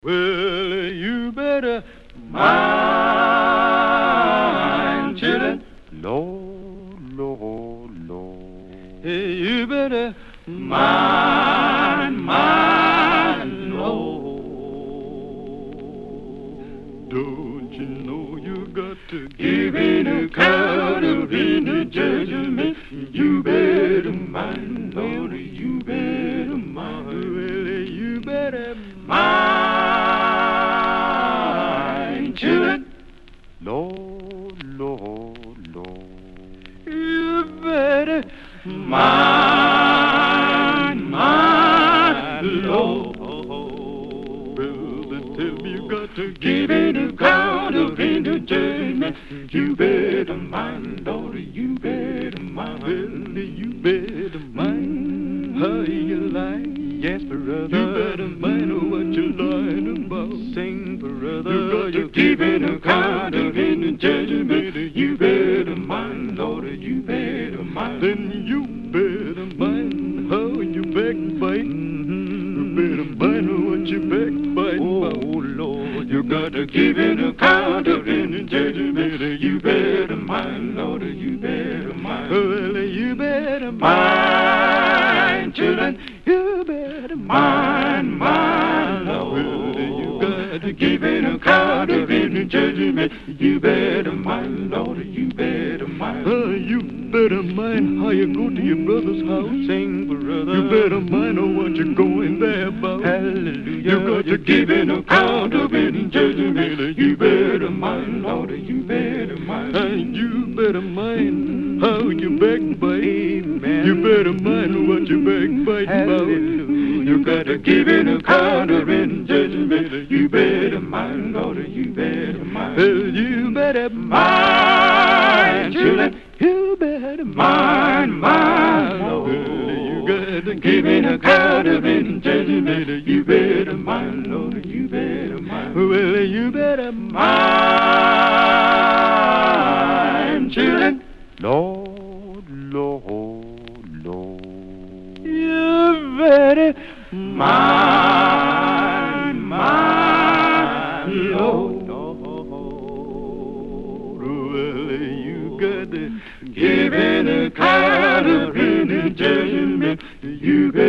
Well, you better mind, children. Lord, Lord, Lord. Hey, you better mind, Lord. Don't you know you got to give an account of any judgment? You better mind, Lord, you better mind. Well, you better mind, children. Lord, Lord, Lord. You better mind, Lord. Well, they tell me you got to give an account of any judgment. You better mind, Lord, you better mind. Well, you better mind how you lie. Yes, brother. You better mind what you're lying about. Sing, brother. You got to give an account of any judgment. You better mind, Lord, you better mind. Then you better mind how you backbite. You better mind what you backbite about. Oh, Lord. You got to give an account of any judgment. You better mind, Lord, you better mind. Well, you better mind, children. You better mind, Lord. Well, you got to give an account of any judgment. You better mind, Lord, you better mind. You better mind how you go to your brother's house. Sing, brother. You better mind what you're going there about. Hallelujah. You got to give an account of any judgment. You better mind, Lord, you better mind. And you better mind how you backbite. Amen. You better mind what you backbite about. Hallelujah. You got to give an account of any judgment. You better mind, Lord, you better mind. Well, you better mind, children. You better mind, Lord. You got to give an account of any judgment. You better mind, Lord, you better mind. Well, you better mind, children. Lord, Lord, Lord. You better mind, Lord. Well, you got to give an account of any judgment. You better